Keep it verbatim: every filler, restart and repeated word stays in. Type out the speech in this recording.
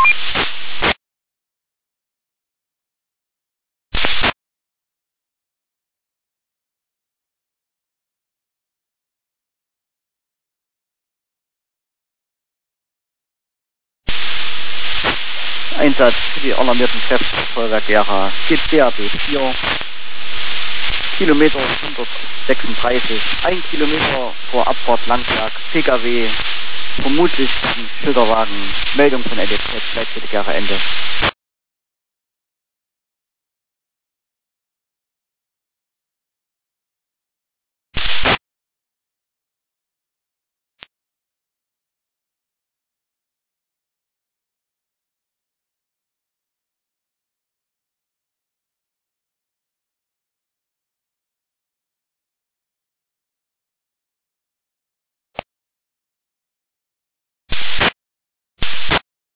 Einsatz für die alarmierten Kräfte des Feuerwerk Gera. G B A B vier, Kilometer hundertsechsunddreißig, ein Kilometer vor Abfahrt Langberg, P K W, vermutlich ein Schilderwagen, Meldung von L E Z, Leitstelle Gera Ende.